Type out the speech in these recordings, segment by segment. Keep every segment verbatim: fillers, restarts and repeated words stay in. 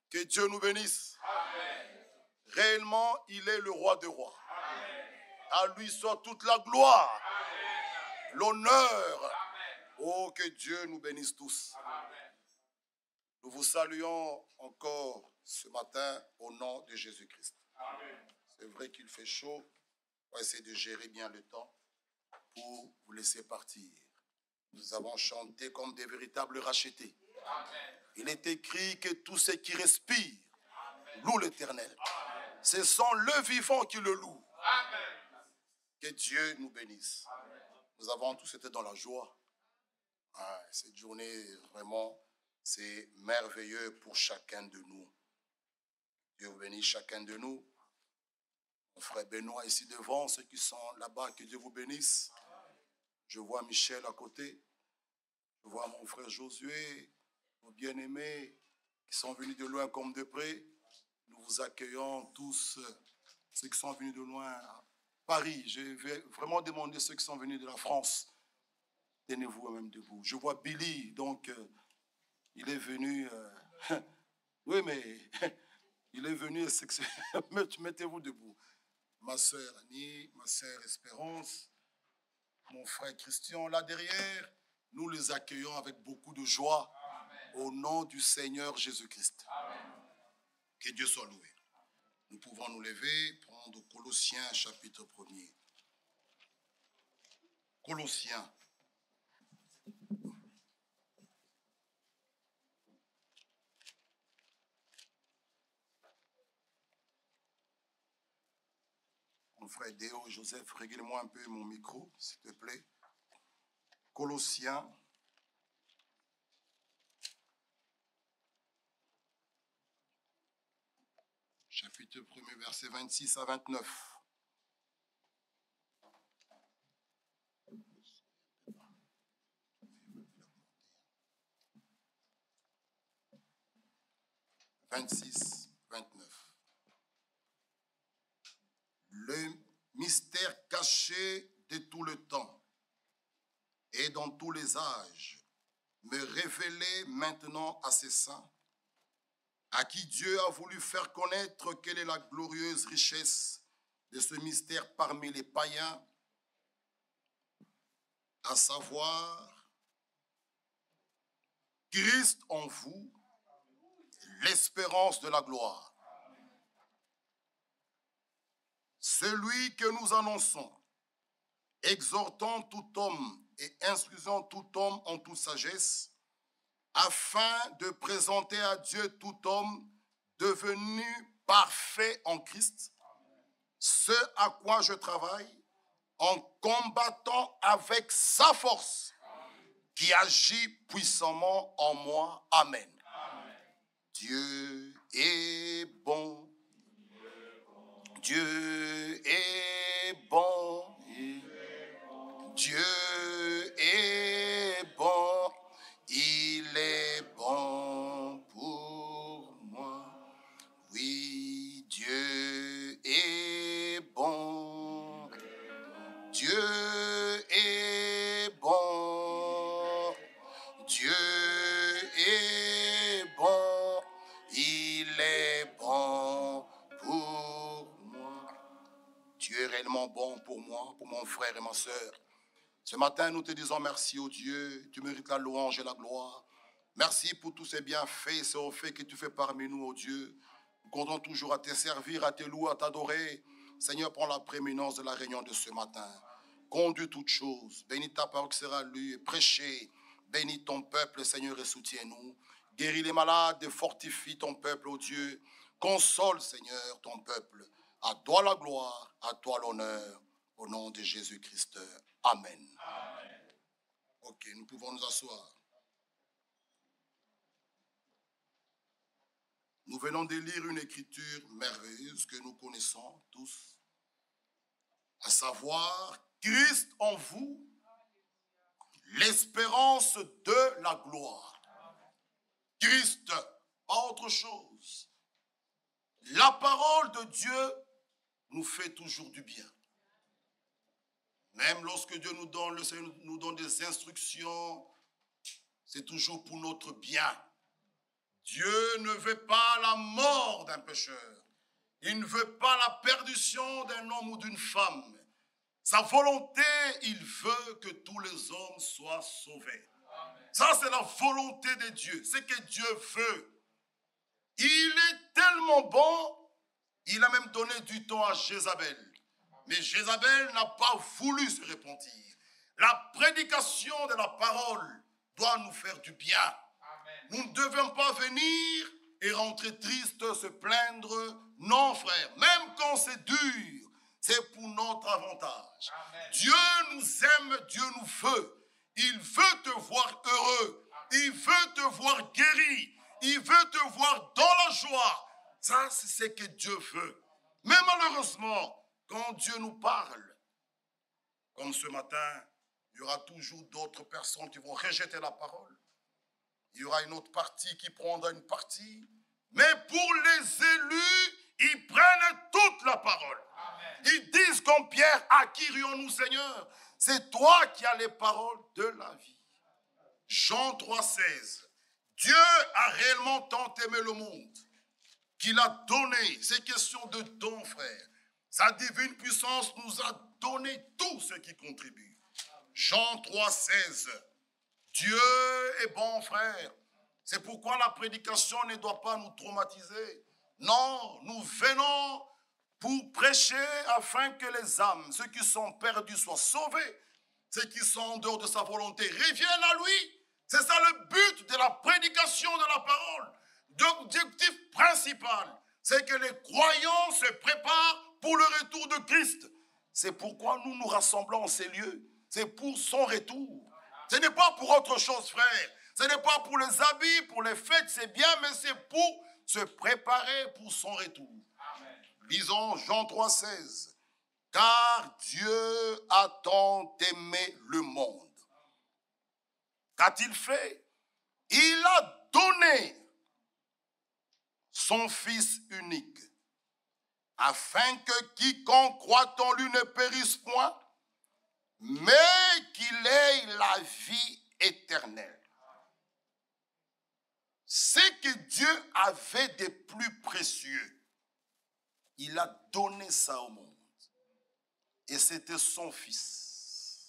Que Dieu nous bénisse. Amen. Réellement, il est le roi des rois. Amen. À lui soit toute la gloire, l'honneur. Oh, que Dieu nous bénisse tous. Amen. Nous vous saluons encore ce matin au nom de Jésus-Christ. C'est vrai qu'il fait chaud. On va essayer de gérer bien le temps pour vous laisser partir. Nous avons chanté comme des véritables rachetés. Amen. Il est écrit que tous ceux qui respirent louent l'Éternel. Ce sont le vivant qui le loue. Amen. Que Dieu nous bénisse. Amen. Nous avons tous été dans la joie. Ah, cette journée, vraiment, c'est merveilleux pour chacun de nous. Dieu vous bénisse chacun de nous. Mon frère Benoît ici devant, ceux qui sont là-bas, que Dieu vous bénisse. Je vois Michel à côté. Je vois mon frère Josué, nos bien-aimés qui sont venus de loin comme de près. Nous vous accueillons tous, ceux qui sont venus de loin à Paris. Je vais vraiment demander ceux qui sont venus de la France. Tenez-vous même debout. Je vois Billy, donc euh, il est venu. Euh, oui, mais il est venu. Mettez-vous debout. Ma soeur Annie, ma soeur Espérance, mon frère Christian, là derrière, nous les accueillons avec beaucoup de joie. Amen. Au nom du Seigneur Jésus-Christ. Amen. Que Dieu soit loué. Nous pouvons nous lever, prendre Colossiens chapitre premier. Colossiens. Mon frère Déo, Joseph, réglez-moi un peu mon micro, s'il te plaît. Colossiens. Chapitre premier, verset vingt-six à vingt-neuf. vingt-six, vingt-neuf. Le mystère caché de tout le temps et dans tous les âges me révélé maintenant à ses saints, à qui Dieu a voulu faire connaître quelle est la glorieuse richesse de ce mystère parmi les païens, à savoir Christ en vous, l'espérance de la gloire. Celui que nous annonçons, exhortant tout homme et instruisant tout homme en toute sagesse, afin de présenter à Dieu tout homme devenu parfait en Christ, ce à quoi je travaille en combattant avec sa force qui agit puissamment en moi. Amen. Amen. Dieu est bon. Dieu est bon. Dieu est bon. Il est bon pour moi. Oui, Dieu est bon. Dieu est bon. Dieu est bon. Il est bon pour moi. Dieu est réellement bon pour moi, pour mon frère et ma soeur. Ce matin, nous te disons merci, ô Dieu. Tu mérites la louange et la gloire. Merci pour tous ces bienfaits, ces faits que tu fais parmi nous, ô Dieu. Nous comptons toujours à te servir, à te louer, à t'adorer. Seigneur, prends la prééminence de la réunion de ce matin. Conduis toutes choses. Bénis ta parole qui sera lue et prêchée. Bénis ton peuple, Seigneur, et soutiens-nous. Guéris les malades et fortifie ton peuple, ô Dieu. Console, Seigneur, ton peuple. À toi la gloire, à toi l'honneur. Au nom de Jésus-Christ. Amen. Amen. Ok, nous pouvons nous asseoir. Nous venons de lire une écriture merveilleuse que nous connaissons tous, à savoir Christ en vous, l'espérance de la gloire. Christ, pas autre chose. La parole de Dieu nous fait toujours du bien. Même lorsque Dieu nous donne, le Seigneur nous donne des instructions, c'est toujours pour notre bien. Dieu ne veut pas la mort d'un pécheur. Il ne veut pas la perdition d'un homme ou d'une femme. Sa volonté, il veut que tous les hommes soient sauvés. Amen. Ça, c'est la volonté de Dieu. C'est que Dieu veut. Il est tellement bon, il a même donné du temps à Jézabel. Mais Jézabel n'a pas voulu se repentir. La prédication de la parole doit nous faire du bien. Amen. Nous ne devons pas venir et rentrer triste, se plaindre. Non, frère, même quand c'est dur, c'est pour notre avantage. Amen. Dieu nous aime, Dieu nous veut. Il veut te voir heureux. Il veut te voir guéri. Il veut te voir dans la joie. Ça, c'est ce que Dieu veut. Mais malheureusement, quand Dieu nous parle, comme ce matin, il y aura toujours d'autres personnes qui vont rejeter la parole. Il y aura une autre partie qui prendra une partie. Mais pour les élus, ils prennent toute la parole. Amen. Ils disent comme Pierre, à qui rions-nous, Seigneur? C'est toi qui as les paroles de la vie. Jean trois, seize. Dieu a réellement tant aimé le monde qu'il a donné. C'est question de don, frère. Sa divine puissance nous a donné tout ce qui contribue. Jean trois, seize. Dieu est bon, frère. C'est pourquoi la prédication ne doit pas nous traumatiser. Non, nous venons pour prêcher afin que les âmes, ceux qui sont perdus, soient sauvés. Ceux qui sont en dehors de sa volonté reviennent à lui. C'est ça le but de la prédication de la parole. L'objectif principal, c'est que les croyants se préparent pour le retour de Christ. C'est pourquoi nous nous rassemblons en ces lieux. C'est pour son retour. Ce n'est pas pour autre chose, frère. Ce n'est pas pour les habits, pour les fêtes, c'est bien, mais c'est pour se préparer pour son retour. Amen. Lisons Jean trois, seize. Car Dieu a tant aimé le monde. Qu'a-t-il fait? Il a donné son Fils unique, afin que quiconque croit en lui ne périsse point, mais qu'il ait la vie éternelle. Ce que Dieu avait de plus précieux, il a donné ça au monde. Et c'était son Fils.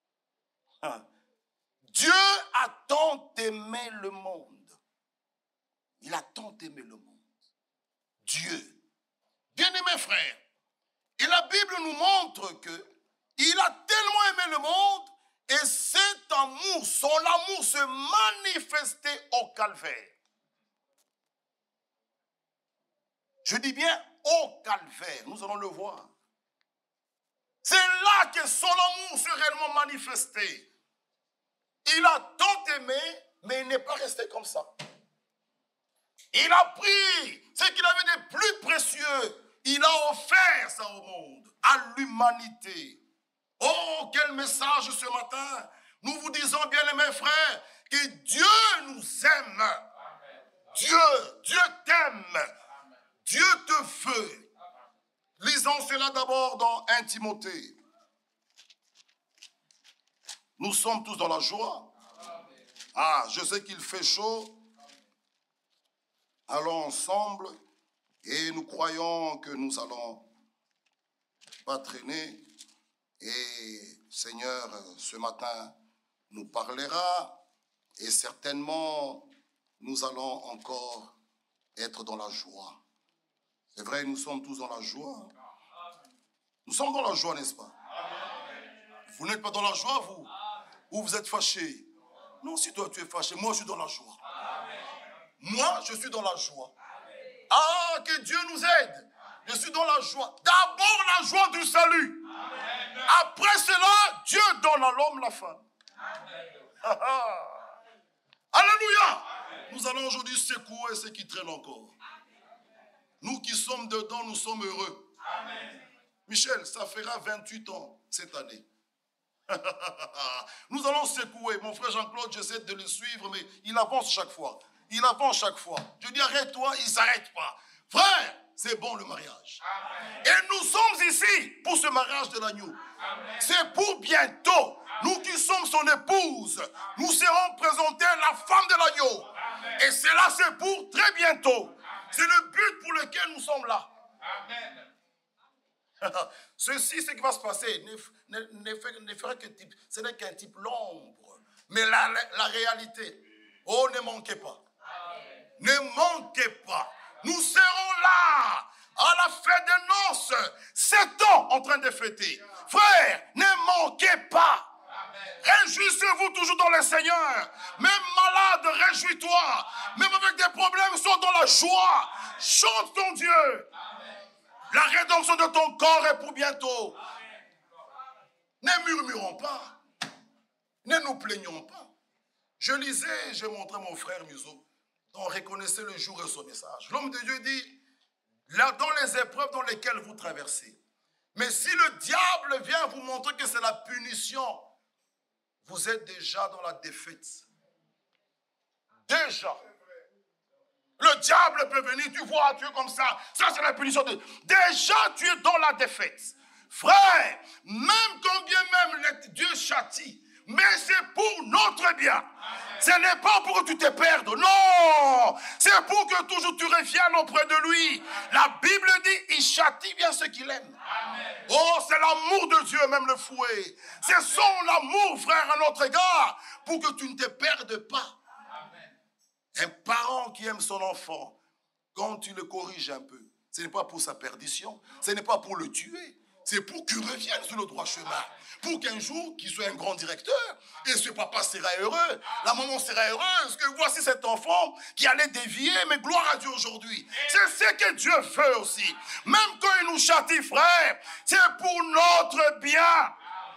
Dieu a tant aimé le monde. Il a tant aimé le monde. Dieu. Bien-aimés frères, et la Bible nous montre que il a tellement aimé le monde et cet amour, son amour se manifestait au calvaire. Je dis bien au calvaire, nous allons le voir. C'est là que son amour s'est réellement manifesté. Il a tant aimé, mais il n'est pas resté comme ça. Il a pris ce qu'il avait de plus précieux. Il a offert ça au monde, à l'humanité. Oh, quel message ce matin. Nous vous disons, bien aimés frères, que Dieu nous aime. Amen. Dieu, Dieu t'aime. Amen. Dieu te veut. Lisons cela d'abord dans un Timothée. Nous sommes tous dans la joie. Ah, je sais qu'il fait chaud. Allons ensemble et nous croyons que nous allons pas traîner. Et Seigneur, ce matin, nous parlera et certainement, nous allons encore être dans la joie. C'est vrai, nous sommes tous dans la joie. Nous sommes dans la joie, n'est-ce pas? Vous n'êtes pas dans la joie, vous? Ou vous êtes fâché? Non, si toi tu es fâché, moi je suis dans la joie. Moi, je suis dans la joie. Ah, que Dieu nous aide. Je suis dans la joie. D'abord la joie du salut. Amen. Après cela, Dieu donne à l'homme la femme. Ah, ah. Alléluia. Amen. Nous allons aujourd'hui secouer ceux qui traînent encore. Nous qui sommes dedans, nous sommes heureux. Amen. Michel, ça fera vingt-huit ans cette année. Nous allons secouer. Mon frère Jean-Claude, j'essaie de le suivre, mais il avance chaque fois. Il avance chaque fois. Je dis arrête-toi, il ne s'arrête pas. Frère, c'est bon le mariage. Amen. Et nous sommes ici pour ce mariage de l'agneau. C'est pour bientôt. Amen. Nous qui sommes son épouse, nous serons présentés la femme de l'agneau. Et cela, c'est pour très bientôt. C'est le but pour lequel nous sommes là. Ceci, ce qui va se passer, ne, ne, ne, ne fera que type, ce n'est qu'un type l'ombre. Mais la, la, la réalité, oh, ne manquez pas. Ne manquez pas. Nous serons là à la fête des noces. Sept ans en train de fêter. Frère, ne manquez pas. Réjouissez-vous toujours dans le Seigneur. Même malade, réjouis-toi. Même avec des problèmes, sois dans la joie. Chante ton Dieu. La rédemption de ton corps est pour bientôt. Ne murmurons pas. Ne nous plaignons pas. Je lisais, j'ai montré mon frère Muso, dont reconnaissez le jour et son message. L'homme de Dieu dit, là, dans les épreuves dans lesquelles vous traversez, mais si le diable vient vous montrer que c'est la punition, vous êtes déjà dans la défaite. Déjà. Le diable peut venir, tu vois, tu es comme ça. Ça, c'est la punition. De... Déjà, tu es dans la défaite. Frère, même quand bien même Dieu châtie, mais c'est pour notre bien. Amen. Ce n'est pas pour que tu te perdes. Non, c'est pour que toujours tu reviennes auprès de lui. Amen. La Bible dit, il châtie bien ceux qu'il aime. Amen. Oh, c'est l'amour de Dieu, même le fouet. C'est son amour, frère, à notre égard, pour que tu ne te perdes pas. Amen. Un parent qui aime son enfant, quand tu le corriges un peu, ce n'est pas pour sa perdition, ce n'est pas pour le tuer. C'est pour qu'il revienne sur le droit chemin. Pour qu'un jour, qu'il soit un grand directeur. Et ce papa sera heureux. La maman sera heureuse. Que voici cet enfant qui allait dévier. Mais gloire à Dieu aujourd'hui. C'est ce que Dieu veut aussi. Même quand il nous châtie, frère, c'est pour notre bien.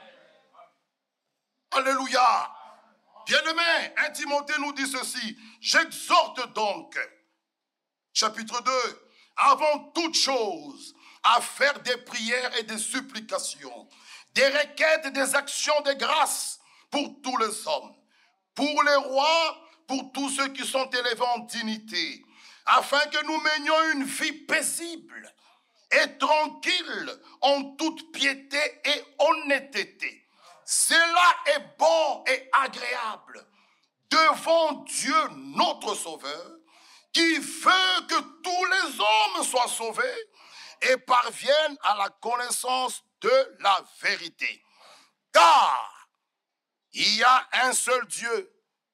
Alléluia. Bien-aimé, un Timothée nous dit ceci. J'exhorte donc, chapitre deux, avant toute chose, à faire des prières et des supplications, des requêtes et des actions de grâce pour tous les hommes, pour les rois, pour tous ceux qui sont élevés en dignité, afin que nous menions une vie paisible et tranquille en toute piété et honnêteté. Cela est bon et agréable devant Dieu notre Sauveur, qui veut que tous les hommes soient sauvés et parviennent à la connaissance de la vérité. Car il y a un seul Dieu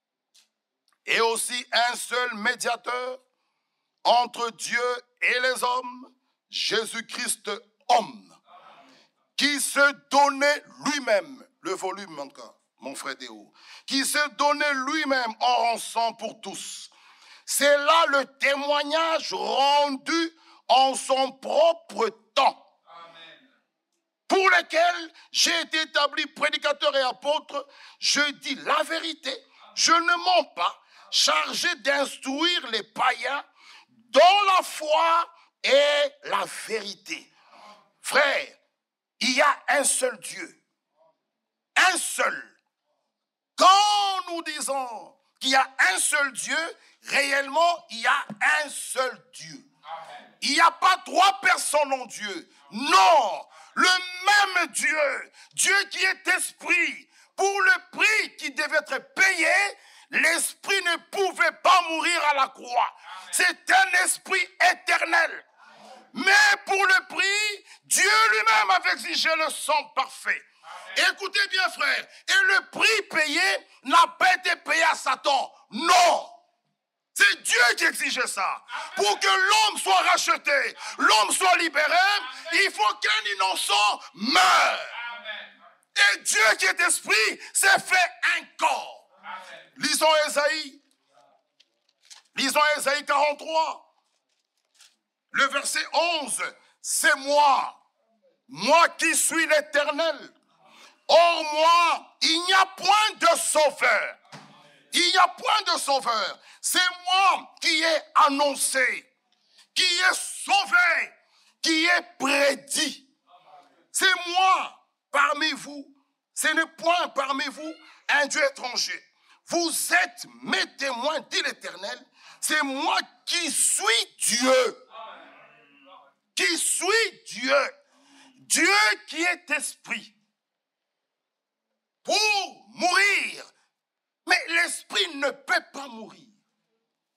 et aussi un seul médiateur entre Dieu et les hommes, Jésus-Christ homme, qui se donnait lui-même, le volume encore, mon frère Déo, qui se donnait lui-même en rançon pour tous. C'est là le témoignage rendu en son propre temps, amen, pour lequel j'ai été établi prédicateur et apôtre. Je dis la vérité, je ne mens pas, chargé d'instruire les païens dans la foi et la vérité. Frère, il y a un seul Dieu, un seul. Quand nous disons qu'il y a un seul Dieu, réellement, il y a un seul Dieu. Amen. Il n'y a pas trois personnes en Dieu. Non, le même Dieu, Dieu qui est esprit, pour le prix qui devait être payé, l'esprit ne pouvait pas mourir à la croix. C'est un esprit éternel. Mais pour le prix, Dieu lui-même avait exigé le sang parfait. Amen. Écoutez bien, frère, et le prix payé n'a pas été payé à Satan. Non. C'est Dieu qui exigeait ça. Amen. Pour que l'homme soit racheté, l'homme soit libéré, amen, il faut qu'un innocent meure. Amen. Et Dieu qui est esprit s'est fait un corps. Amen. Lisons Ésaïe. Lisons Ésaïe quarante-trois. Le verset onze. C'est moi, moi qui suis l'Éternel. Or moi, il n'y a point de sauveur. Il n'y a point de sauveur. C'est moi qui ai annoncé, qui ai sauvé, qui ai prédit. C'est moi parmi vous. Ce n'est point parmi vous un Dieu étranger. Vous êtes mes témoins, dit l'Éternel. C'est moi qui suis Dieu. Qui suis Dieu. Dieu qui est esprit. Pour mourir. Mais l'esprit ne peut pas mourir.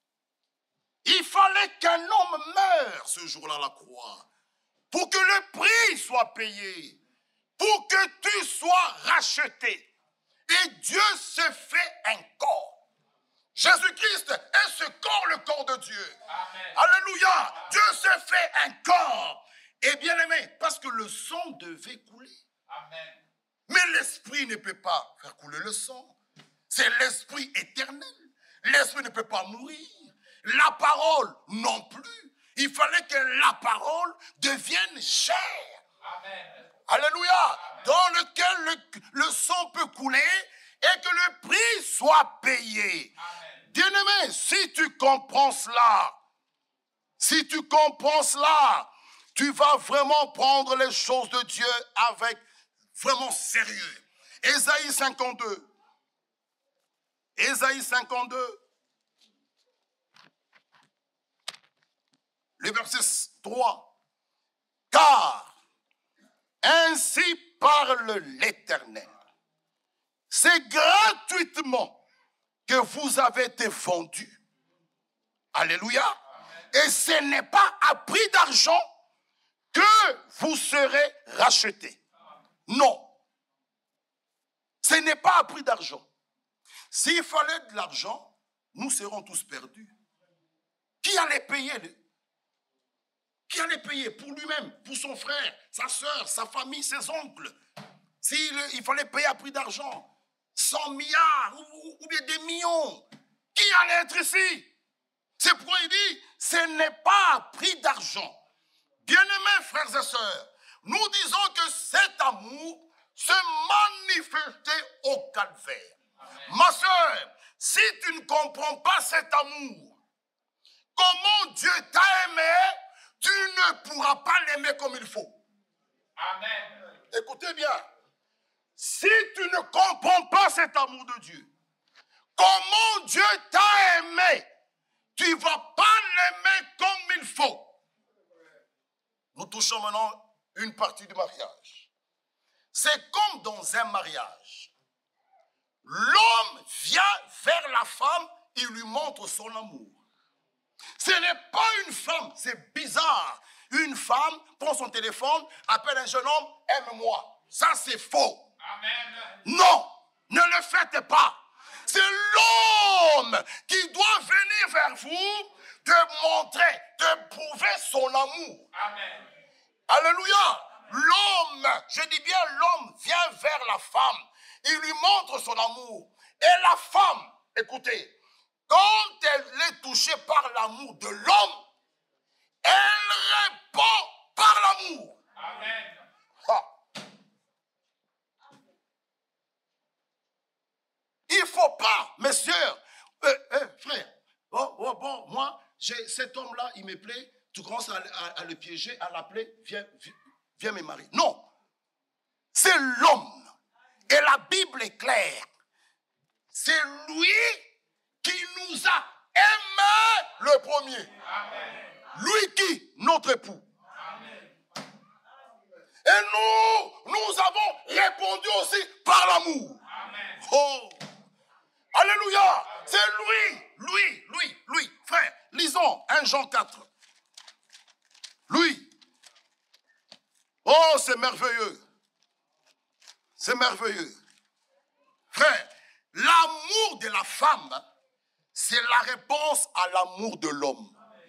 Il fallait qu'un homme meure ce jour-là à la croix pour que le prix soit payé, pour que tu sois racheté. Et Dieu se fait un corps. Jésus-Christ est ce corps, le corps de Dieu. Amen. Alléluia. Dieu se fait un corps. Et bien aimé, parce que le sang devait couler. Amen. Mais l'esprit ne peut pas faire couler le sang. C'est l'esprit éternel. L'esprit ne peut pas mourir. La parole non plus. Il fallait que la parole devienne chair. Amen. Alléluia. Amen. Dans lequel le, le sang peut couler et que le prix soit payé. Amen. Bien-aimé, si tu comprends cela, si tu comprends cela, tu vas vraiment prendre les choses de Dieu avec vraiment sérieux. Ésaïe cinquante-deux. Ésaïe cinquante-deux. Le verset trois. Car ainsi parle l'Éternel. C'est gratuitement que vous avez été vendus. Alléluia. Amen. Et ce n'est pas à prix d'argent que vous serez rachetés. Non. Ce n'est pas à prix d'argent. S'il fallait de l'argent, nous serons tous perdus. Qui allait payer? Qui allait payer pour lui-même, pour son frère, sa soeur, sa famille, ses oncles? S'il il fallait payer à prix d'argent, cent milliards ou, ou bien des millions, qui allait être ici? C'est pourquoi il dit, ce n'est pas à prix d'argent. Bien-aimés frères et sœurs, nous disons que cet amour se manifestait au calvaire. Amen. Ma sœur, si tu ne comprends pas cet amour, comment Dieu t'a aimé, tu ne pourras pas l'aimer comme il faut. Amen. Écoutez bien. Si tu ne comprends pas cet amour de Dieu, comment Dieu t'a aimé, tu ne vas pas l'aimer comme il faut. Nous touchons maintenant une partie du mariage. C'est comme dans un mariage. L'homme vient vers la femme, il lui montre son amour. Ce n'est pas une femme, c'est bizarre. Une femme prend son téléphone, appelle un jeune homme, aime-moi. Ça, c'est faux. Amen. Non, ne le faites pas. C'est l'homme qui doit venir vers vous, te montrer, te prouver son amour. Amen. Alléluia. L'homme, je dis bien l'homme vient vers la femme. Il lui montre son amour. Et la femme, écoutez, quand elle est touchée par l'amour de l'homme, elle répond par l'amour. Amen. Ah. Il ne faut pas, mes soeurs, euh, euh, frère, oh, oh, bon, moi, j'ai cet homme-là, il me plaît, tu commences à, à, à le piéger, à l'appeler, viens, viens, viens me marier. Non, c'est l'homme. Et la Bible est claire. C'est lui qui nous a aimés le premier. Amen. Lui qui? Notre époux. Amen. Et nous, nous avons répondu aussi par l'amour. Amen. Oh. Alléluia. C'est lui, lui, lui, lui. Frère, lisons un Jean quatre. Lui. Oh, c'est merveilleux. C'est merveilleux. Frère, l'amour de la femme, c'est la réponse à l'amour de l'homme.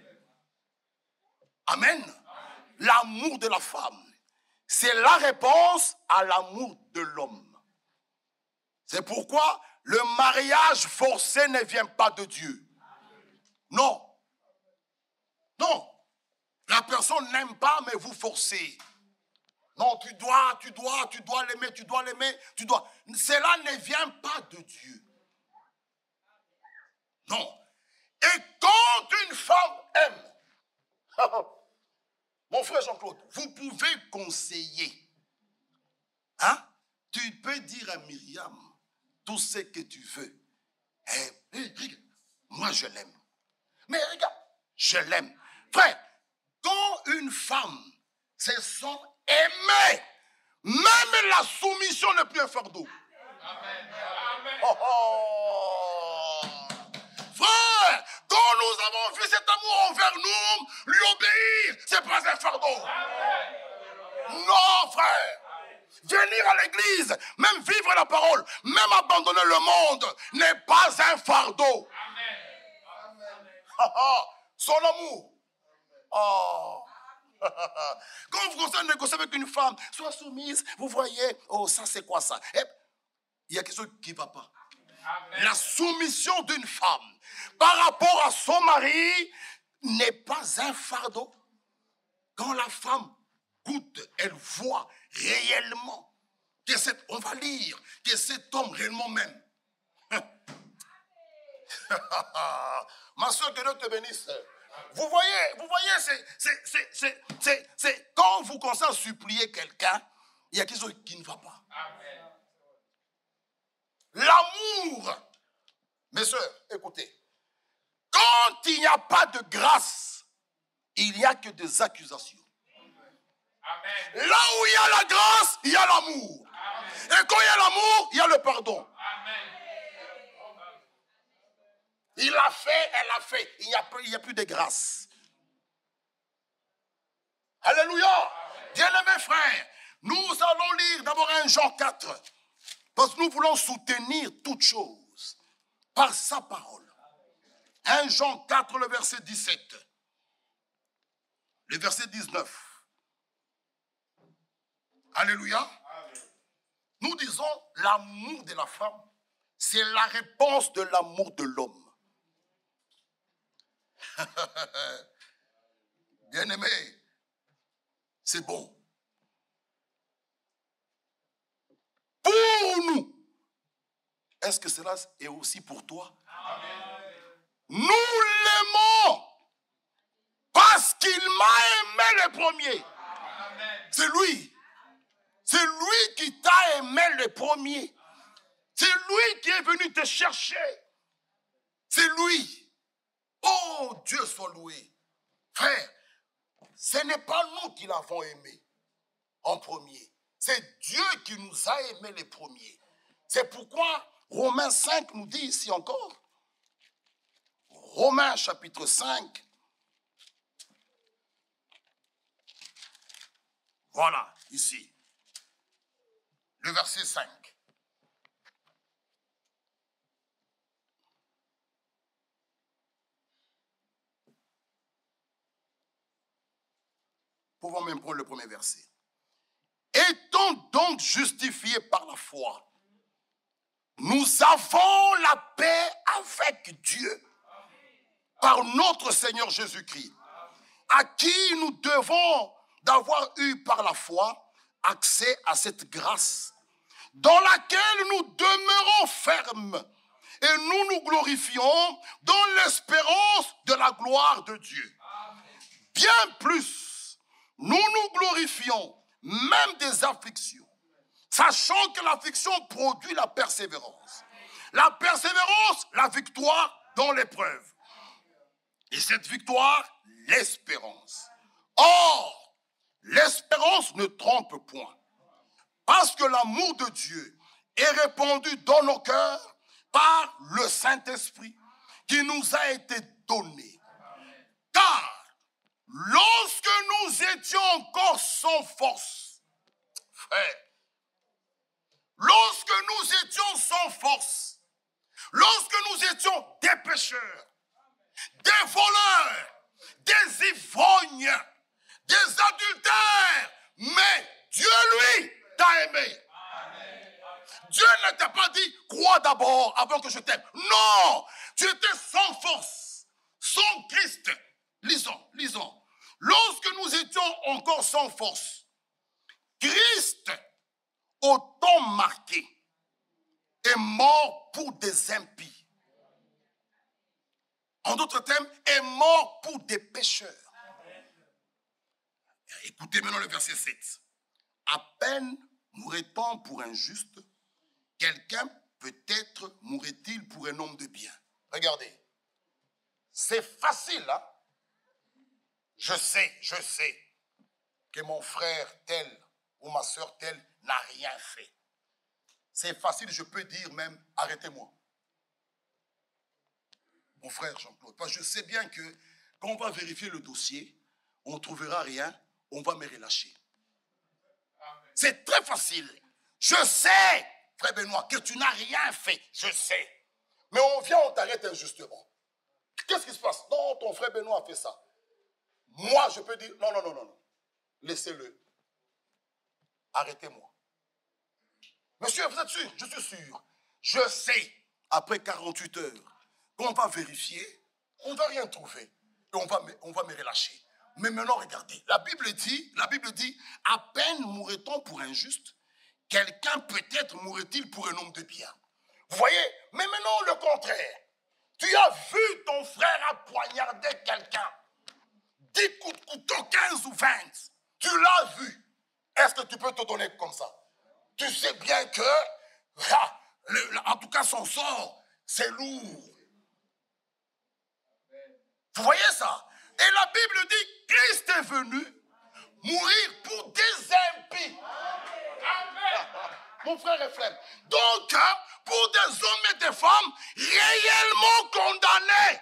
Amen. L'amour de la femme, c'est la réponse à l'amour de l'homme. C'est pourquoi le mariage forcé ne vient pas de Dieu. Non. Non. La personne n'aime pas, mais vous forcez. Non, tu dois, tu dois, tu dois l'aimer, tu dois l'aimer, tu dois. Cela ne vient pas de Dieu. Non. Et quand une femme aime, mon frère Jean-Claude, vous pouvez conseiller. Hein? Tu peux dire à Myriam tout ce que tu veux. Eh, eh, regarde, moi je l'aime. Mais regarde, je l'aime. Frère, quand une femme se sent aimée, même la soumission n'est plus un fardeau. Amen. Amen. Oh, oh. Frère, quand Quand nous avons vu cet amour envers nous, lui obéir, ce n'est pas un fardeau. Non, frère. Venir à l'église, même vivre la parole, même abandonner le monde, n'est pas un fardeau. Son amour. Oh. Quand vous commencez à négocier avec une femme, sois soumise, vous voyez, oh, ça c'est quoi ça? Eh, il y a quelque chose qui ne va pas. Amen. La soumission d'une femme par rapport à son mari n'est pas un fardeau. Quand la femme goûte, elle voit réellement que cet, on va lire, que cet homme réellement même. Ma soeur, que Dieu te bénisse. Vous voyez, vous voyez, c'est, c'est, c'est, c'est, c'est, c'est quand vous commencez à supplier quelqu'un, il y a quelque chose qui ne va pas. Amen. L'amour, mes soeurs, écoutez, quand il n'y a pas de grâce, il n'y a que des accusations. Amen. Là où il y a la grâce, il y a l'amour. Amen. Et quand il y a l'amour, il y a le pardon. Amen. Il a fait, elle a fait. Il n'y a, a plus de grâce. Alléluia. Bien-aimés frères, nous allons lire d'abord un Jean quatre. Parce que nous voulons soutenir toute chose par sa parole. un Jean quatre, le verset dix-sept. Le verset dix-neuf. Alléluia. Amen. Nous disons l'amour de la femme, c'est la réponse de l'amour de l'homme. Bien-aimé, c'est bon. Pour nous, est-ce que cela est aussi pour toi? Amen. Nous l'aimons parce qu'il m'a aimé le premier. Amen. C'est lui. C'est lui qui t'a aimé le premier. C'est lui qui est venu te chercher. C'est lui. Oh, Dieu soit loué. Frère, ce n'est pas nous qui l'avons aimé en premier. C'est Dieu qui nous a aimés les premiers. C'est pourquoi Romains cinq nous dit ici encore. Romains chapitre cinq. Voilà, ici. Le verset cinq. Pouvons même prendre le premier verset. Étant donc justifiés par la foi, nous avons la paix avec Dieu par notre Seigneur Jésus-Christ, à qui nous devons d'avoir eu par la foi accès à cette grâce dans laquelle nous demeurons fermes et nous nous glorifions dans l'espérance de la gloire de Dieu. Bien plus, nous nous glorifions même des afflictions, sachant que l'affliction produit la persévérance. La persévérance, la victoire dans l'épreuve. Et cette victoire, l'espérance. Or, l'espérance ne trompe point, parce que l'amour de Dieu est répandu dans nos cœurs par le Saint-Esprit qui nous a été donné. Car lorsque nous étions encore sans force, frère, lorsque nous étions sans force, lorsque nous étions des pécheurs, des voleurs, des ivrognes, des adultères, mais Dieu, lui, t'a aimé. Amen. Dieu ne t'a pas dit, crois d'abord avant que je t'aime. Non, tu étais sans force, sans Christ. Lisons, lisons. Lorsque nous étions encore sans force, Christ, au temps marqué, est mort pour des impies. En d'autres termes, est mort pour des pécheurs. Écoutez maintenant le verset sept. À peine mourrait-on pour un juste, quelqu'un peut-être mourrait-il pour un homme de bien. Regardez, c'est facile, hein? Je sais, je sais que mon frère tel ou ma soeur telle n'a rien fait. C'est facile, je peux dire même, arrêtez-moi. mon frère Jean-Claude, parce que je sais bien que quand on va vérifier le dossier, on ne trouvera rien, on va me relâcher. C'est très facile. Je sais, frère Benoît, que tu n'as rien fait. Je sais. Mais on vient, on t'arrête injustement. Qu'est-ce qui se passe? Non, ton frère Benoît a fait ça. Moi, je peux dire, non, non, non, non, non. Laissez-le. Arrêtez-moi. Monsieur, vous êtes sûr? Je suis sûr. Je sais, après quarante-huit heures, quand on va vérifier, on ne va rien trouver. Et on va, on va me relâcher. Mais maintenant, regardez. La Bible dit, la Bible dit, à peine mourrait-on pour un juste, quelqu'un peut-être mourrait-il pour un homme de bien. Vous voyez? Mais maintenant, le contraire. Tu as vu ton frère poignarder quelqu'un. dix coups de couteau, quinze ou vingt. Tu l'as vu. Est-ce que tu peux te donner comme ça? Tu sais bien que, ah, le, en tout cas, son sort, c'est lourd. Vous voyez ça? Et la Bible dit, Christ est venu mourir pour des impies. Amen. Mon frère Ephrem. Donc, pour des hommes et des femmes réellement condamnés.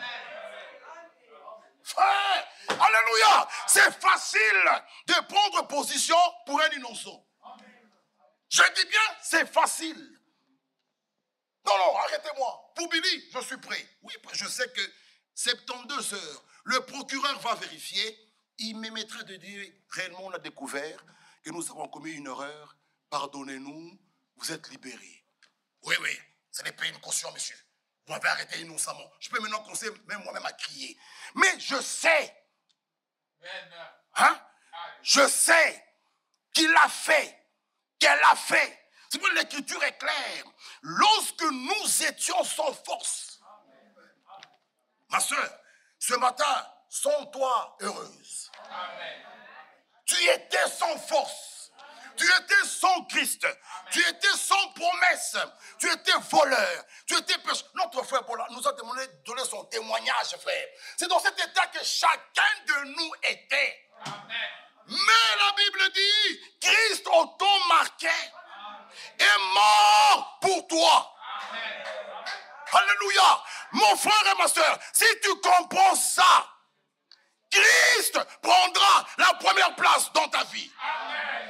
Frère, alléluia. C'est facile de prendre position pour un innocent. Je dis bien, c'est facile. Non, non, arrêtez-moi. Pour Billy, je suis prêt. Oui, je sais que soixante-douze heures, le procureur va vérifier. Il me mettra de dire, réellement, on a découvert que nous avons commis une erreur. Pardonnez-nous, vous êtes libérés. Oui, oui, ce n'est pas une caution, monsieur. Vous m'avez arrêté innocemment. Je peux maintenant commencer même moi-même à crier. Mais je sais, hein, je sais qu'il a fait, qu'elle a fait. C'est pour l'écriture est claire. Lorsque nous étions sans force, ma soeur, ce matin, sens-toi heureuse. Amen. Tu étais sans force. Tu étais sans Christ. Amen. Tu étais sans promesse. Tu étais voleur. Tu étais pécheur. Notre frère Paul nous a demandé de donner son témoignage, frère. C'est dans cet état que chacun de nous était. Amen. Mais la Bible dit, Christ auto-marqué est mort pour toi. Amen. Alléluia. Mon frère et ma soeur, si tu comprends ça, Christ prendra la première place dans ta vie. Amen.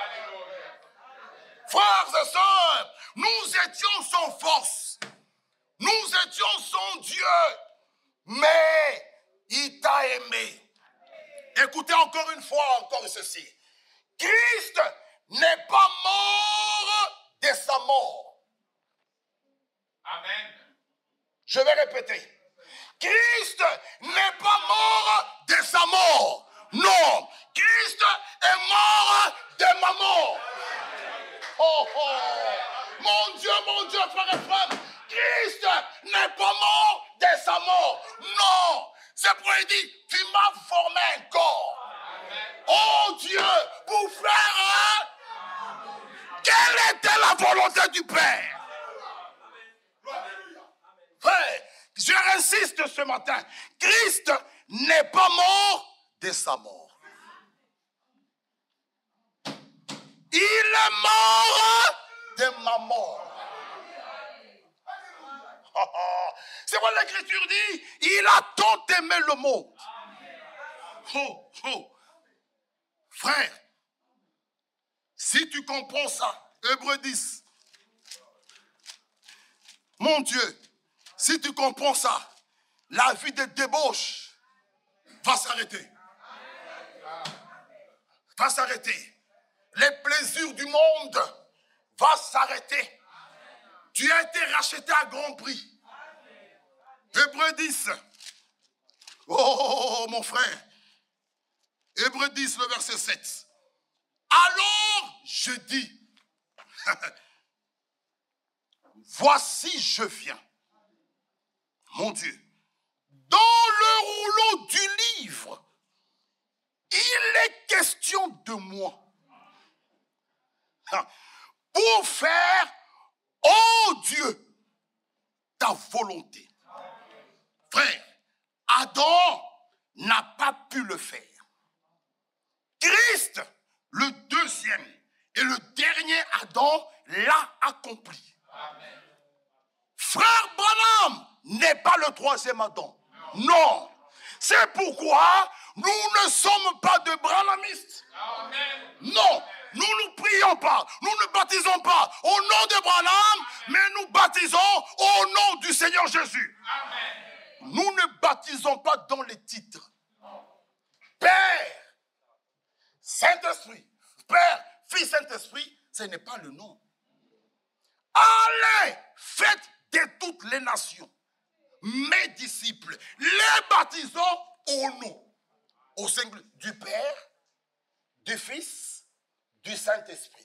Frères et sœurs, nous étions sans force. Nous étions sans Dieu. Mais il t'a aimé. Écoutez encore une fois, encore ceci. Christ n'est pas mort de sa mort. Amen. Je vais répéter. Christ n'est pas mort de sa mort. Non, Christ est mort de ma mort. Oh, oh, mon Dieu, mon Dieu, frère et frère, Christ n'est pas mort de sa mort. Non, c'est pour lui dire, tu m'as formé un corps. Oh Dieu, pour faire, hein? Quelle était la volonté du Père? Frère, je insiste ce matin, Christ n'est pas mort de sa mort. Il est mort de ma mort. C'est quoi l'écriture dit? Il a tant aimé le monde. Oh, oh. Frère, si tu comprends ça, Hébreux dix, mon Dieu, si tu comprends ça, la vie de débauche va s'arrêter. Va s'arrêter. Les plaisirs du monde vont s'arrêter. Tu as été racheté à grand prix. Hébreux dix. Oh, oh, oh, mon frère. Hébreux dix, le verset sept. Alors je dis, voici je viens. Mon Dieu. Dans le rouleau du livre, il est question de moi. Pour faire, oh Dieu, ta volonté. Frère, Adam n'a pas pu le faire. Christ, le deuxième et le dernier Adam, l'a accompli. Amen. Frère Branham n'est pas le troisième Adam. Non. C'est pourquoi nous ne sommes pas de branhamistes. Non. Nous ne prions pas, nous ne baptisons pas au nom de Branham, mais nous baptisons au nom du Seigneur Jésus. Amen. Nous ne baptisons pas dans les titres. Père, Saint-Esprit, Père, Fils, Saint-Esprit, ce n'est pas le nom. Allez, faites de toutes les nations mes disciples, les baptisons au nom, au singulier du Père, du Fils, du Saint-Esprit.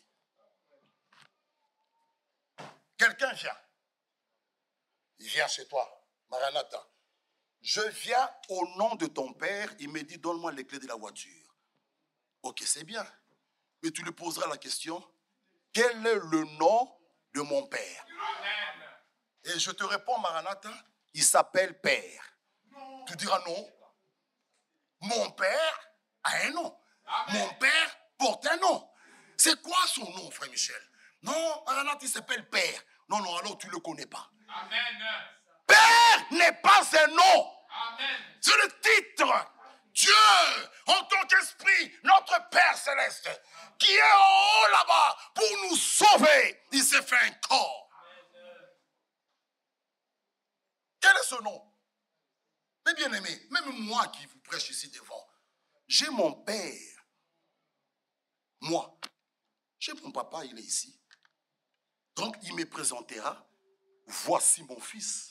Quelqu'un vient. Il vient chez toi, Maranatha. Je viens au nom de ton Père. Il me dit, donne-moi les clés de la voiture. Ok, c'est bien. Mais tu lui poseras la question, quel est le nom de mon Père? Amen. Et je te réponds, Maranatha, il s'appelle Père. Non. Tu diras non. Mon Père a un nom. Amen. Mon Père porte un nom. C'est quoi son nom, frère Michel? Non, Maranatha, il s'appelle Père. Non, non, alors tu ne le connais pas. Amen. Père n'est pas un nom. Amen. C'est le titre. Dieu, en tant qu'esprit, notre Père céleste, qui est en haut là-bas pour nous sauver, il s'est fait un corps. Amen. Quel est ce nom? Mais bien aimé, même moi qui vous prêche ici devant, j'ai mon Père. Moi, j'ai mon papa, il est ici. Donc, il me présentera, voici mon fils.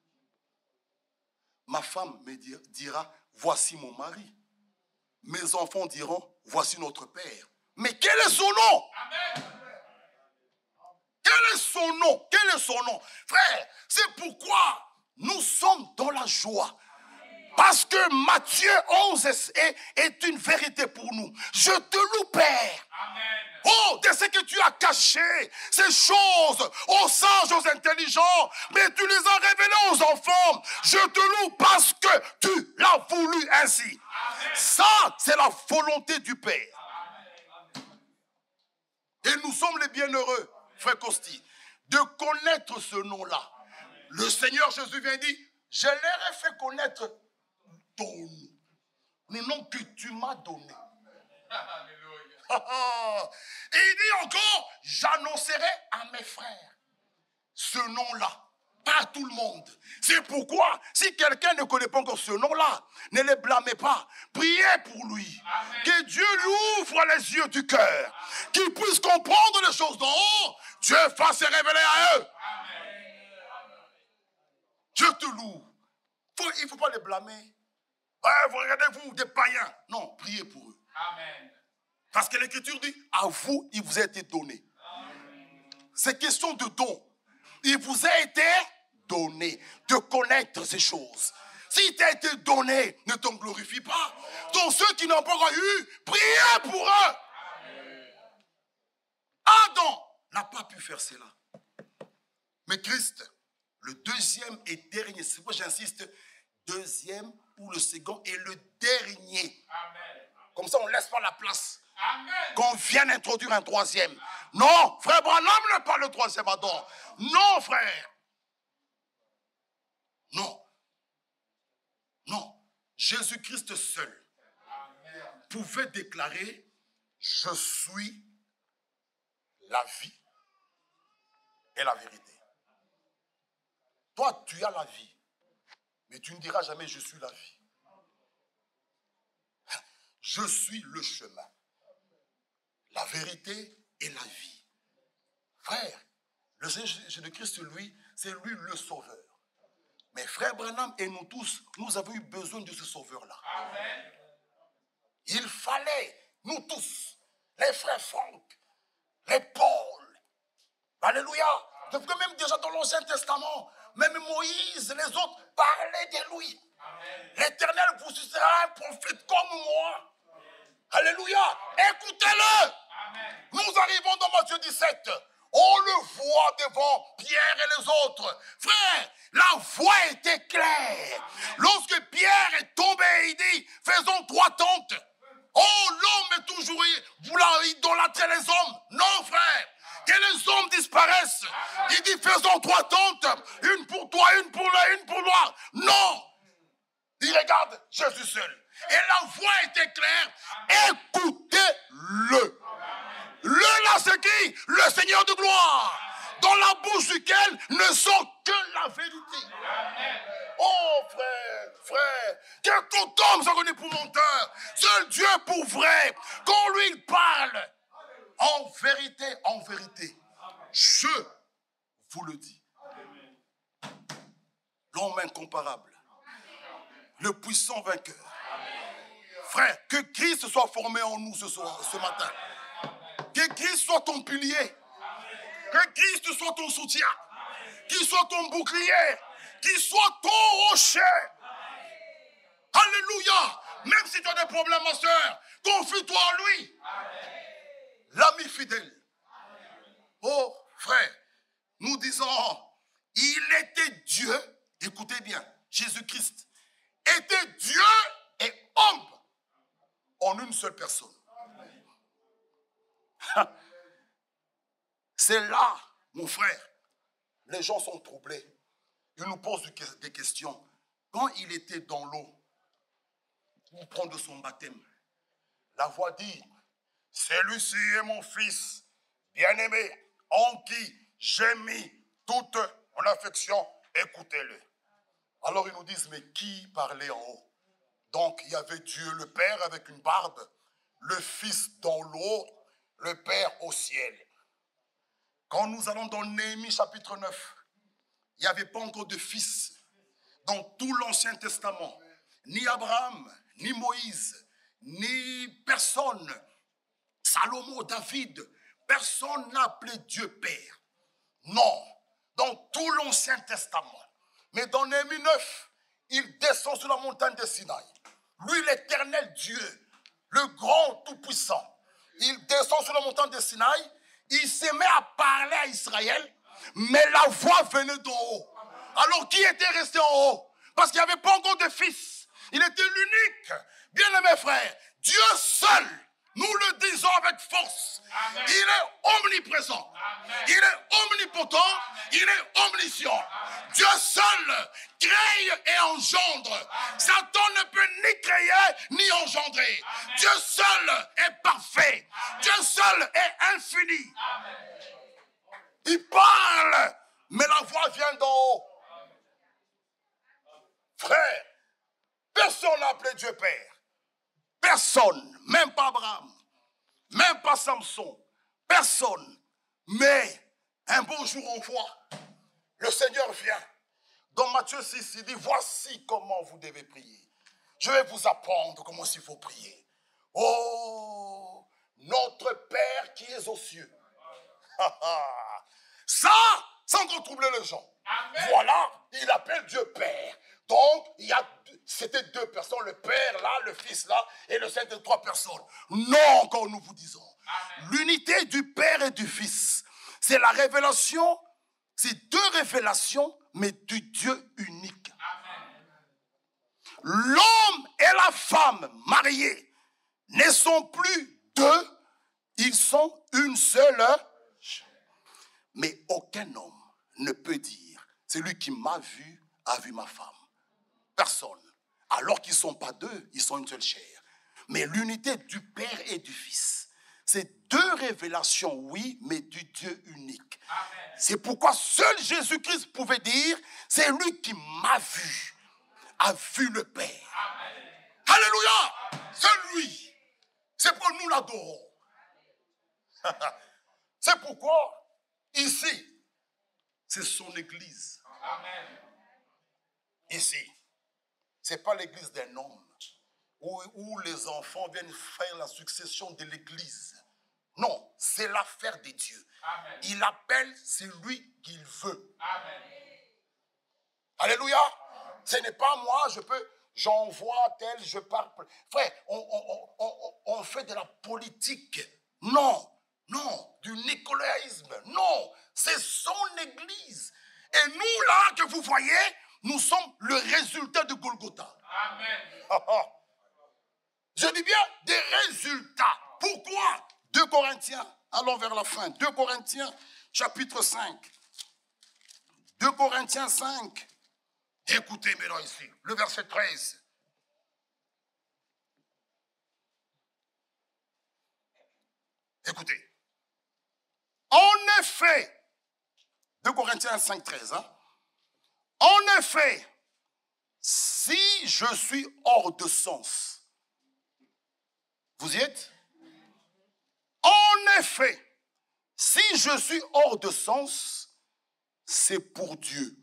Ma femme me dira, voici mon mari. Mes enfants diront, voici notre Père. Mais quel est son nom? Amen. Quel est son nom? Quel est son nom? Frère, c'est pourquoi nous sommes dans la joie. Parce que Matthieu onze est, est une vérité pour nous. Je te loue, Père. Amen. Oh, de ce que tu as caché, ces choses aux sages, aux intelligents, mais tu les as révélées aux enfants. Je te loue parce que tu l'as voulu ainsi. Amen. Ça, c'est la volonté du Père. Amen. Et nous sommes les bienheureux, frère Costi, de connaître ce nom-là. Le Seigneur Jésus vient dire, je leur ai fait connaître ton nom, le nom que tu m'as donné. Et il dit encore, j'annoncerai à mes frères ce nom-là, pas à tout le monde. C'est pourquoi, si quelqu'un ne connaît pas encore ce nom-là, ne le blâmez pas. Priez pour lui. Amen. Que Dieu lui ouvre les yeux du cœur, qu'il puisse comprendre les choses d'en haut. Dieu fasse se révéler à eux. Amen. Je te loue. Faut, il ne faut pas les blâmer. Ouais, vous regardez-vous des païens. Non, priez pour eux. Amen. Parce que l'Écriture dit, à vous, il vous a été donné. Amen. C'est question de don. Il vous a été donné de connaître ces choses. S'il t'a été donné, ne t'en glorifie pas. Donc ceux qui n'ont pas encore eu, priez pour eux. Amen. Adam n'a pas pu faire cela. Mais Christ, le deuxième et dernier, c'est pourquoi j'insiste, deuxième ou le second et le dernier. Amen. Comme ça, on ne laisse pas la place. Amen. Qu'on vienne introduire un troisième. Amen. Non, frère Branham n'est pas le troisième Adam. Non, frère. Non. Non. Jésus-Christ seul Amen. Pouvait déclarer, je suis la vie et la vérité. Toi, tu as la vie. Mais tu ne diras jamais, je suis la vie. Je suis le chemin, la vérité et la vie. Frère, le Seigneur Jésus-Christ, lui, c'est lui le sauveur. Mais frère Branham et nous tous, nous avons eu besoin de ce sauveur-là. Amen. Il fallait, nous tous, les frères Franck, les Paul, alléluia, parce que même déjà dans l'Ancien Testament, même Moïse, les autres parlaient de lui. L'Éternel vous suscitera un prophète comme moi. Alléluia. Écoutez-le. Amen. Nous arrivons dans Matthieu dix-sept. On le voit devant Pierre et les autres. Frère, la voix était claire. Amen. Lorsque Pierre est tombé, il dit, faisons trois tentes. Oh, l'homme est toujours, vous idolâtrez les hommes. Non, frère. Que les hommes disparaissent. disparaissent. Il dit, faisons trois tentes, une pour toi, une pour là, une pour moi. Non. Il regarde Jésus seul. Et la voix était claire. Écoutez-le. Le là, c'est qui? Le Seigneur de gloire. Dans la bouche duquel ne sort que la vérité. Oh frère, frère, quel homme s'en connaît pour menteur. Seul Dieu pour vrai. Quand lui il parle, en vérité, en vérité, je vous le dis. L'homme incomparable, le puissant vainqueur. Frère, que Christ soit formé en nous ce soir, ce matin. Que Christ soit ton pilier. Que Christ soit ton soutien. Qu'il soit ton bouclier. Qu'il soit ton rocher. Alléluia. Même si tu as des problèmes, ma soeur, confie-toi en lui. L'ami fidèle. Oh, frère, nous disons, il était Dieu. Écoutez bien, Jésus-Christ était Dieu et homme en une seule personne. C'est là, mon frère, les gens sont troublés. Ils nous posent des questions. Quand il était dans l'eau, pour prendre son baptême, la voix dit, celui-ci est mon fils bien-aimé, en qui j'ai mis toute mon affection, écoutez-le. Alors ils nous disent, mais qui parlait en haut? Donc il y avait Dieu le Père avec une barbe, le Fils dans l'eau, le Père au ciel. Quand nous allons dans Néhémie chapitre neuf, il n'y avait pas encore de fils dans tout l'Ancien Testament. Ni Abraham, ni Moïse, ni personne, Salomon, David, personne n'a appelé Dieu Père. Non, dans tout l'Ancien Testament. Mais dans Néhémie neuf, il descend sur la montagne de Sinaï. Lui, l'éternel Dieu, le grand tout-puissant, il descend sur la montagne de Sinaï, il se met à parler à Israël, mais la voix venait d'en haut. Alors qui était resté en haut? Parce qu'il n'y avait pas encore de fils. Il était l'unique. Bien-aimé frère, Dieu seul, nous le disons avec force. Amen. Il est omniprésent. Amen. Il est omnipotent. Amen. Il est omniscient. Amen. Dieu seul crée et engendre. Amen. Satan ne peut ni créer ni engendrer. Amen. Dieu seul est parfait. Amen. Dieu seul est infini. Amen. Il parle, mais la voix vient d'en haut. Frère, personne n'a appelé Dieu Père. Personne, même pas Abraham, même pas Samson, personne. Mais un beau jour on voit, le Seigneur vient. Dans Matthieu six, il dit, voici comment vous devez prier. Je vais vous apprendre comment il faut prier. Oh, notre Père qui est aux cieux. Ça, ça encore troubler les gens. Amen. Voilà, il appelle Dieu Père. Donc, il y a, c'était deux personnes, le Père là, le Fils là, et le Saint de trois personnes. Non, encore nous vous disons. Amen. L'unité du Père et du Fils, c'est la révélation, c'est deux révélations, mais du Dieu unique. Amen. L'homme et la femme mariés ne sont plus deux, ils sont une seule. Mais aucun homme ne peut dire, celui qui m'a vu a vu ma femme. Personne. Alors qu'ils ne sont pas deux, ils sont une seule chair. Mais l'unité du Père et du Fils, c'est deux révélations, oui, mais du Dieu unique. Amen. C'est pourquoi seul Jésus-Christ pouvait dire, c'est lui qui m'a vu, a vu le Père. Amen. Alléluia. C'est lui. C'est pourquoi nous l'adorons. C'est pourquoi ici, c'est son église. Amen. Ici, ce n'est pas l'église d'un homme où, où les enfants viennent faire la succession de l'église. Non, c'est l'affaire de Dieu. Amen. Il appelle celui qu'il veut. Amen. Alléluia. Amen. Ce n'est pas moi, je peux, j'envoie tel, je parle. Frère, on, on, on, on fait de la politique. Non. Non, du nicolaïsme. Non, c'est son église. Et nous, là, que vous voyez, nous sommes le résultat de Golgotha. Amen. Je dis bien des résultats. Pourquoi? deux Corinthiens, allons vers la fin. deux Corinthiens, chapitre cinq. deux Corinthiens cinq. Écoutez maintenant ici, le verset treize. Écoutez. En effet, deux Corinthiens cinq, treize. Hein? En effet, si je suis hors de sens, vous y êtes? En effet, si je suis hors de sens, c'est pour Dieu.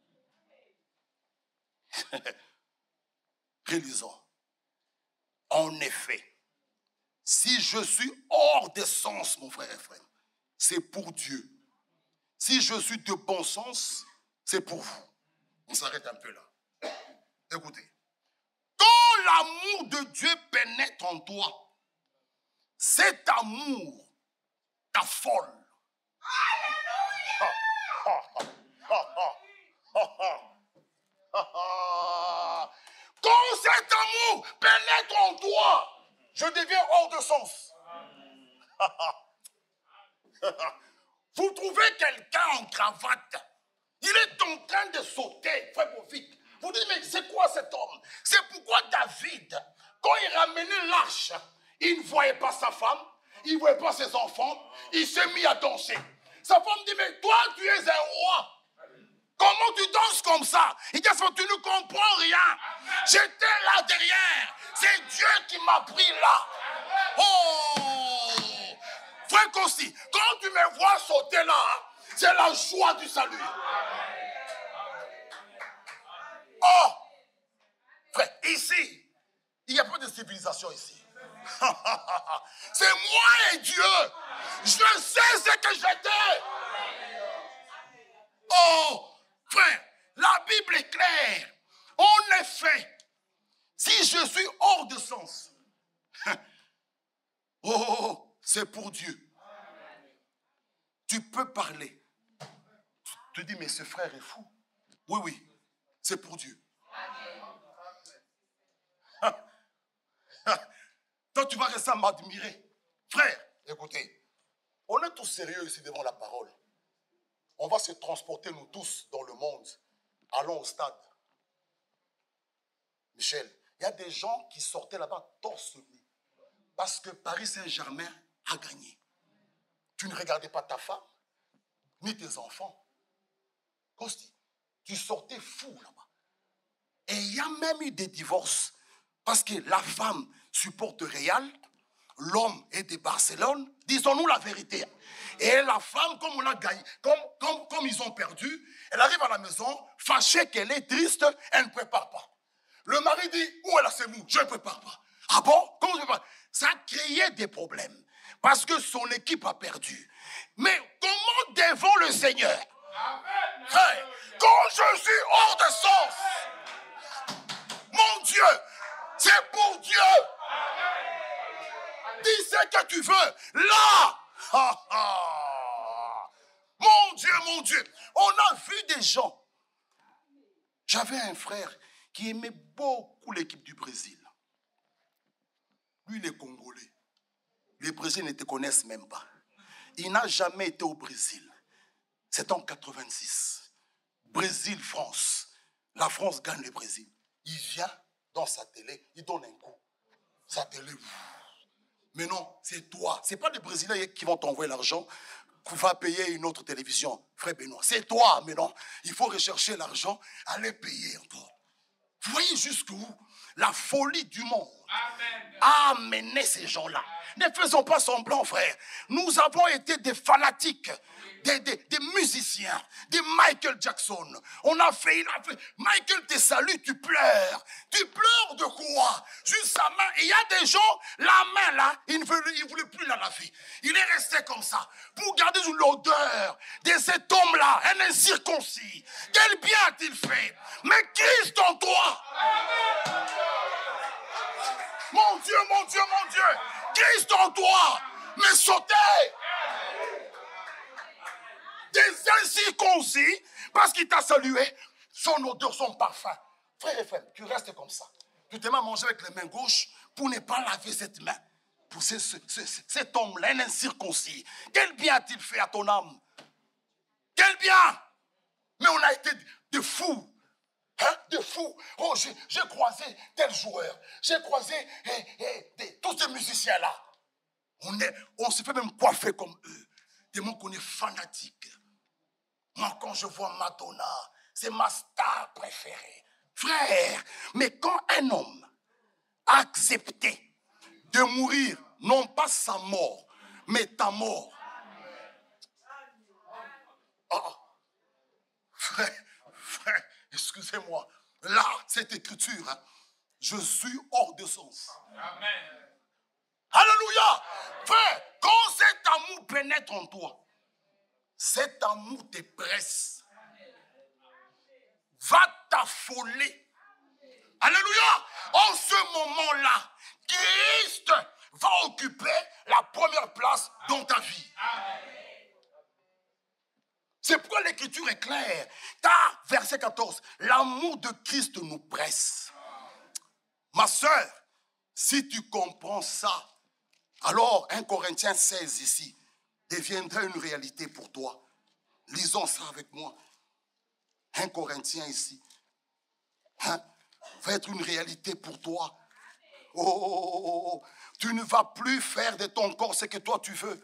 Réalisons. En effet, si je suis hors de sens, mon frère et frère, c'est pour Dieu. Si je suis de bon sens, c'est pour vous. On s'arrête un peu là. Écoutez. Quand l'amour de Dieu pénètre en toi, cet amour t'affole. Alléluia! Quand cet amour pénètre en toi, je deviens hors de sens. Vous trouvez quelqu'un en cravate, il est en train de sauter, frère Bovic. Vous dites, mais c'est quoi cet homme? C'est pourquoi David, quand il ramenait l'arche, il ne voyait pas sa femme, il ne voyait pas ses enfants, il s'est mis à danser. Sa femme dit, mais toi, tu es un roi. Comment tu danses comme ça? Il dit, tu ne comprends rien. J'étais là derrière. C'est Dieu qui m'a pris là. Oh! Frère Kosti, quand tu me vois sauter là, c'est la joie du salut. Oh! Frère, ici, il n'y a pas de civilisation ici. C'est moi et Dieu. Je sais ce que j'étais. Oh! Frère, la Bible est claire. En effet, si je suis hors de sens, oh, c'est pour Dieu. Tu peux parler. Tu te dis, mais ce frère est fou. Oui, oui, c'est pour Dieu. Toi, tu vas rester à m'admirer. Frère, écoutez, on est tous sérieux ici devant la parole. On va se transporter, nous tous, dans le monde. Allons au stade. Michel, il y a des gens qui sortaient là-bas torse nu. Parce que Paris Saint-Germain a gagné. Tu ne regardais pas ta femme, ni tes enfants. Kosti, tu sortais fou là-bas. Et il y a même eu des divorces. Parce que la femme supporte Real, l'homme est de Barcelone. Disons-nous la vérité. Et la femme, comme on a gagné, comme, comme, comme ils ont perdu, elle arrive à la maison, fâchée qu'elle est triste, elle ne prépare pas. Le mari dit, où est la semoule? Je ne prépare pas. Ah bon? Comment je prépare? Ça créait des problèmes. Parce que son équipe a perdu. Mais comment devant le Seigneur? Amen. Frère, quand je suis hors de sens, mon Dieu, c'est pour Dieu. Amen. Dis ce que tu veux. Là, ha, ha. Mon Dieu, mon Dieu, on a vu des gens. J'avais un frère qui aimait beaucoup l'équipe du Brésil. Lui, il est congolais. Les Brésiliens ne te connaissent même pas. Il n'a jamais été au Brésil. C'est en quatre-vingt-six. Brésil-France. La France gagne le Brésil. Il vient dans sa télé, il donne un coup. Sa télé. Mais non, c'est toi. Ce n'est pas les Brésiliens qui vont t'envoyer l'argent. Qu'on va payer une autre télévision. Frère Benoît, c'est toi, mais non. Il faut rechercher l'argent, aller payer encore. Vous voyez jusqu'où la folie du monde Amen. A amené ces gens-là. Ne faisons pas semblant, frère. Nous avons été des fanatiques, des, des, des musiciens, des Michael Jackson. On a fait, il a fait. Michael te salue, tu pleures. Tu pleures de quoi? Juste sa main. Et il y a des gens, la main là, il ne voulait, il voulait plus la laver. Il est resté comme ça pour garder l'odeur de cet homme-là, un incirconcis. Quel bien a-t-il fait? Mais Christ en toi. Amen. Mon Dieu, mon Dieu, mon Dieu. Christ en toi. Mais sautez. Des incirconcis, parce qu'il t'a salué, son odeur, son parfum. Frère et frère, tu restes comme ça. Tu te mets à manger avec les mains gauches pour ne pas laver cette main. Pour ce, ce, ce, cet homme-là, un incirconcis. Quel bien a-t-il fait à ton âme? Quel bien! Mais on a été des fous. Hein, de fous. Oh, j'ai croisé tel joueur. J'ai croisé eh, eh, des, tous ces musiciens-là. On, est, on se fait même coiffer comme eux. Tellement qu'on est fanatique. Moi, quand je vois Madonna, c'est ma star préférée. Frère, mais quand un homme a accepté de mourir, non pas sa mort, mais ta mort. Oh, frère, frère, excusez-moi. Là, cette écriture, hein, je suis hors de sens. Amen. Alléluia. Frère, quand cet amour pénètre en toi, cet amour te presse, va t'affoler. Alléluia. En ce moment-là, Christ va occuper la première place dans ta vie. C'est pourquoi l'écriture est claire. Car, verset quatorze, l'amour de Christ nous presse. Ma soeur, si tu comprends ça, alors un Corinthiens seize ici deviendra une réalité pour toi. Lisons ça avec moi. un Corinthiens ici hein, va être une réalité pour toi. Oh, oh, oh, oh, tu ne vas plus faire de ton corps ce que toi tu veux.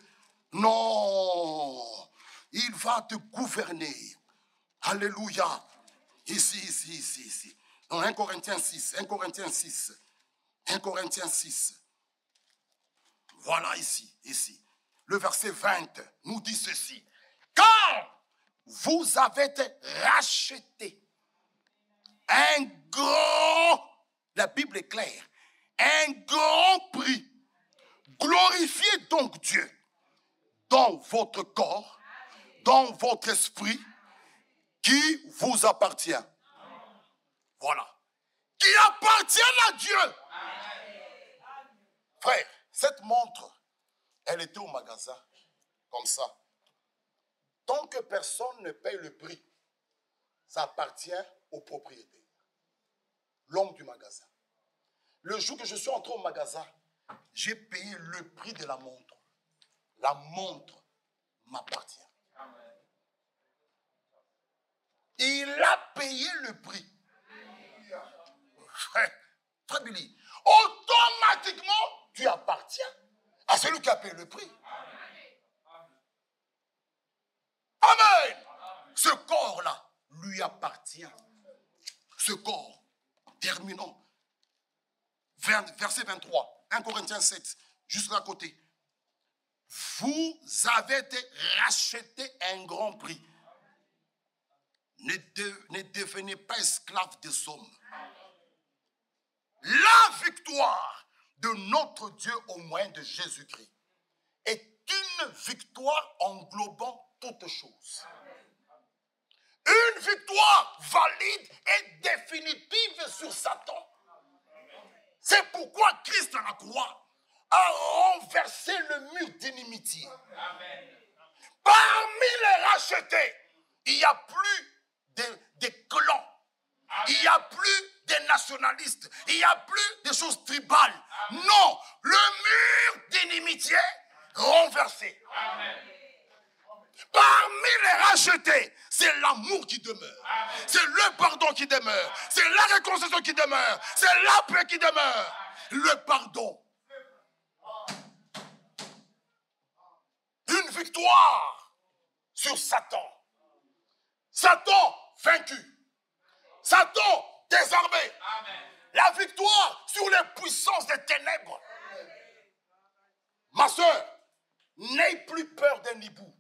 Non, il va te gouverner. Alléluia. Ici, ici, ici, ici. Dans un Corinthiens six, un Corinthiens six, un Corinthiens six. Voilà ici, ici. Le verset vingt nous dit ceci. Car vous avez été rachetés. Un grand, la Bible est claire, un grand prix. Glorifiez donc Dieu dans votre corps, dans votre esprit, qui vous appartient. Voilà. Qui appartient à Dieu. Frère, cette montre, elle était au magasin, comme ça. Tant que personne ne paye le prix, ça appartient au propriétaire, l'homme du magasin. Le jour que je suis entré au magasin, j'ai payé le prix de la montre. La montre m'appartient. Il a payé le prix. Frère, frère Billy, automatiquement, tu appartiens à celui qui a payé le prix. Amen. Ce corps-là lui appartient. Ce corps, terminons. Verset vingt-trois, un Corinthiens sept, juste à côté. Vous avez été rachetés un grand prix. Ne, de, ne devenez pas esclaves des hommes. La victoire de notre Dieu au moyen de Jésus-Christ est une victoire englobant toutes choses. Une victoire valide et définitive sur Satan. C'est pourquoi Christ à la croix a renversé le mur d'inimitié. Parmi les rachetés, il n'y a plus de, de clans. Il n'y a plus des nationalistes. Il n'y a plus des choses tribales. Amen. Non, le mur d'inimitié renversé. Amen. Parmi les rachetés, c'est l'amour qui demeure. C'est le pardon qui demeure. C'est la réconciliation qui demeure. C'est la paix qui demeure. Le pardon. Une victoire sur Satan. Satan vaincu. Satan désarmé. Amen. La victoire sur les puissances des ténèbres. Amen. Ma soeur, n'aie plus peur d'un hibou.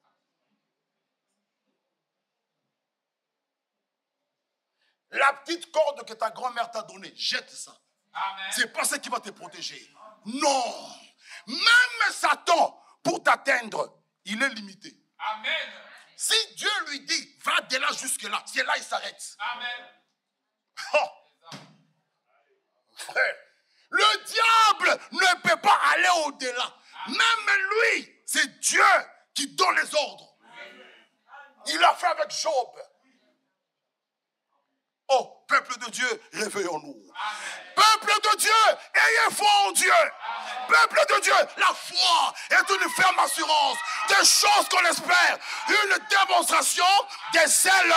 La petite corde que ta grand-mère t'a donnée, jette ça. C'est pas ça qui va te protéger. Non. Même Satan, pour t'atteindre, il est limité. Amen. Si Dieu lui dit, va de là jusque-là, c'est là il s'arrête. Amen. Oh. Frère, le diable ne peut pas aller au-delà. Même lui, c'est Dieu qui donne les ordres. Il l'a fait avec Job. Oh, peuple de Dieu, réveillons-nous. Peuple de Dieu, ayez foi en Dieu. Amen. peuple de Dieu, la foi est une ferme assurance des choses qu'on espère, une démonstration de celles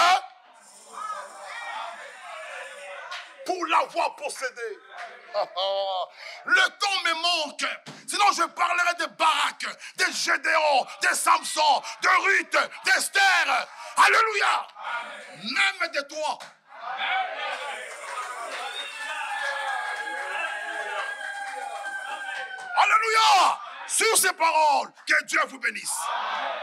pour l'avoir possédée. Le temps me manque. Sinon je parlerai de Barak, de Gédéon, de Samson, de Ruth, d'Esther. Alléluia. Même de toi. Alléluia. Sur ces paroles, que Dieu vous bénisse.